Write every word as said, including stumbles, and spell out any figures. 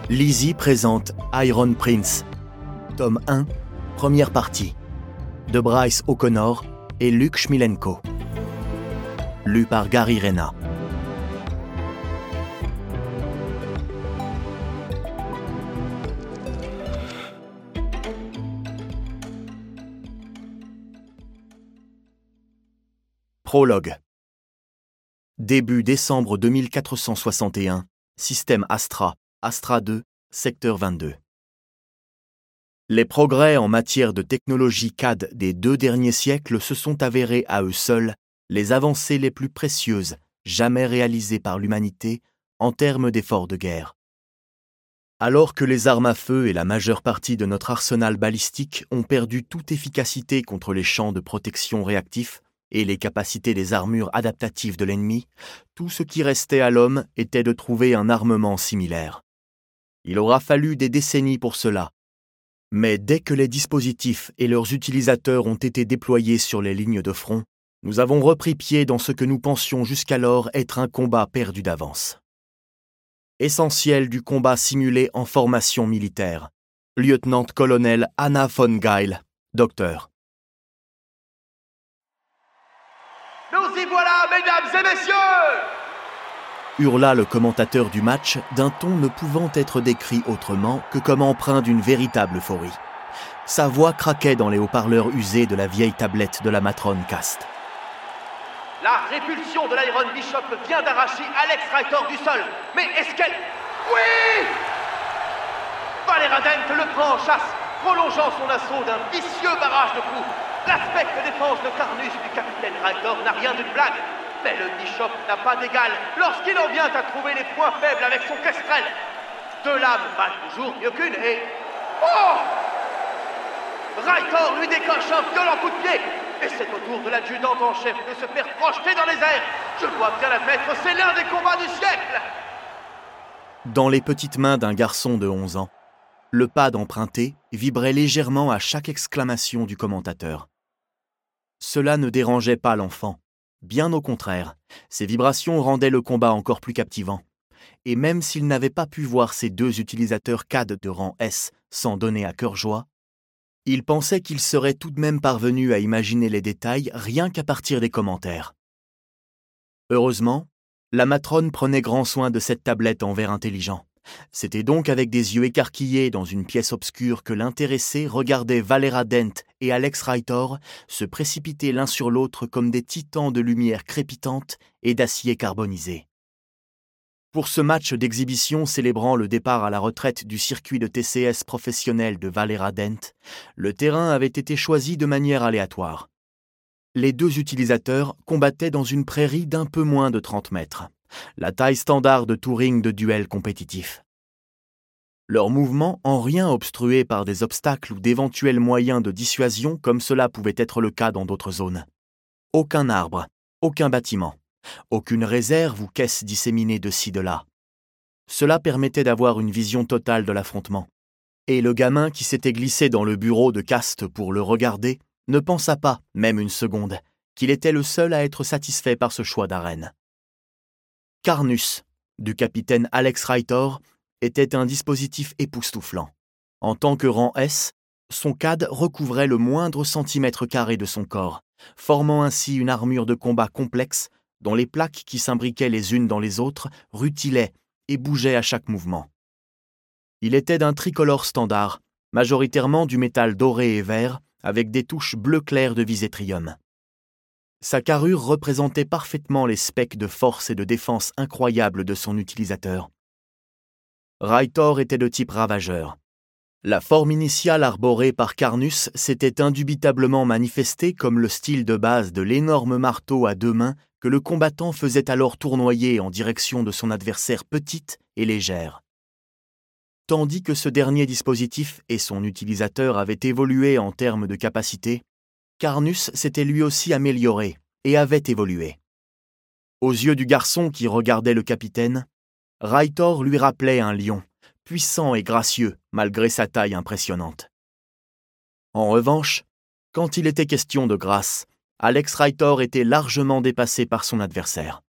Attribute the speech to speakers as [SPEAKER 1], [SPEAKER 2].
[SPEAKER 1] Lizzie présente Iron Prince, tome un, première partie, de Bryce O'Connor et Luc Schmilenko. Lu par Gary Rena. Prologue. Début décembre deux mille quatre cent soixante et un, système Astra, Astra deux, secteur vingt-deux. Les progrès en matière de technologie C A D des deux derniers siècles se sont avérés à eux seuls les avancées les plus précieuses jamais réalisées par l'humanité en termes d'efforts de guerre. Alors que les armes à feu et la majeure partie de notre arsenal balistique ont perdu toute efficacité contre les champs de protection réactifs et les capacités des armures adaptatives de l'ennemi, tout ce qui restait à l'homme était de trouver un armement similaire. Il aura fallu des décennies pour cela. Mais dès que les dispositifs et leurs utilisateurs ont été déployés sur les lignes de front, nous avons repris pied dans ce que nous pensions jusqu'alors être un combat perdu d'avance. Essentiel du combat simulé en formation militaire. Lieutenant-colonel Anna von Geil, docteur.
[SPEAKER 2] Nous y voilà, mesdames et messieurs!
[SPEAKER 1] Hurla le commentateur du match d'un ton ne pouvant être décrit autrement que comme empreint d'une véritable euphorie. Sa voix craquait dans les haut-parleurs usés de la vieille tablette de la matrone Cast.
[SPEAKER 2] La répulsion de l'Iron Bishop vient d'arracher Alex Rightor du sol. Mais est-ce qu'elle... Oui! Valera Dent le prend en chasse, prolongeant son assaut d'un vicieux barrage de coups. L'aspect de défense de Carnus du capitaine Rightor n'a rien d'une blague. Mais le Bishop n'a pas d'égal lorsqu'il en vient à trouver les points faibles avec son Kestrel. Deux lames valent toujours mieux qu'une et... Oh! Rightor lui décoche un violent coup de pied. Et c'est au tour de l'adjudant en chef de se faire projeter dans les airs. Je dois bien l'admettre, c'est l'un des combats du siècle.
[SPEAKER 1] Dans les petites mains d'un garçon de onze ans, le pad emprunté vibrait légèrement à chaque exclamation du commentateur. Cela ne dérangeait pas l'enfant. Bien au contraire, ces vibrations rendaient le combat encore plus captivant. Et même s'il n'avait pas pu voir ces deux utilisateurs C A D de rang S s'en donner à cœur joie, il pensait qu'il serait tout de même parvenu à imaginer les détails rien qu'à partir des commentaires. Heureusement, la matrone prenait grand soin de cette tablette en verre intelligent. C'était donc avec des yeux écarquillés dans une pièce obscure que l'intéressé regardait Valera Dent et Alex Rightor se précipiter l'un sur l'autre comme des titans de lumière crépitante et d'acier carbonisé. Pour ce match d'exhibition célébrant le départ à la retraite du circuit de T C S professionnel de Valera Dent, le terrain avait été choisi de manière aléatoire. Les deux utilisateurs combattaient dans une prairie d'un peu moins de trente mètres, la taille standard de touring de duel compétitif. Leurs mouvements en rien obstrués par des obstacles ou d'éventuels moyens de dissuasion comme cela pouvait être le cas dans d'autres zones. Aucun arbre, aucun bâtiment. Aucune réserve ou caisse disséminée de ci de là. Cela permettait d'avoir une vision totale de l'affrontement. Et le gamin qui s'était glissé dans le bureau de Cast pour le regarder ne pensa pas, même une seconde, qu'il était le seul à être satisfait par ce choix d'arène. Carnus, du capitaine Alex Rightor, était un dispositif époustouflant. En tant que rang S, son C A D recouvrait le moindre centimètre carré de son corps, formant ainsi une armure de combat complexe dont les plaques qui s'imbriquaient les unes dans les autres rutilaient et bougeaient à chaque mouvement. Il était d'un tricolore standard, majoritairement du métal doré et vert, avec des touches bleu clair de visétrium. Sa carrure représentait parfaitement les specs de force et de défense incroyables de son utilisateur. Rightor était de type ravageur. La forme initiale arborée par Carnus s'était indubitablement manifestée comme le style de base de l'énorme marteau à deux mains que le combattant faisait alors tournoyer en direction de son adversaire petite et légère. Tandis que ce dernier dispositif et son utilisateur avaient évolué en termes de capacité, Carnus s'était lui aussi amélioré et avait évolué. Aux yeux du garçon qui regardait le capitaine, Rightor lui rappelait un lion, puissant et gracieux malgré sa taille impressionnante. En revanche, quand il était question de grâce, Alex Rightor était largement dépassé par son adversaire.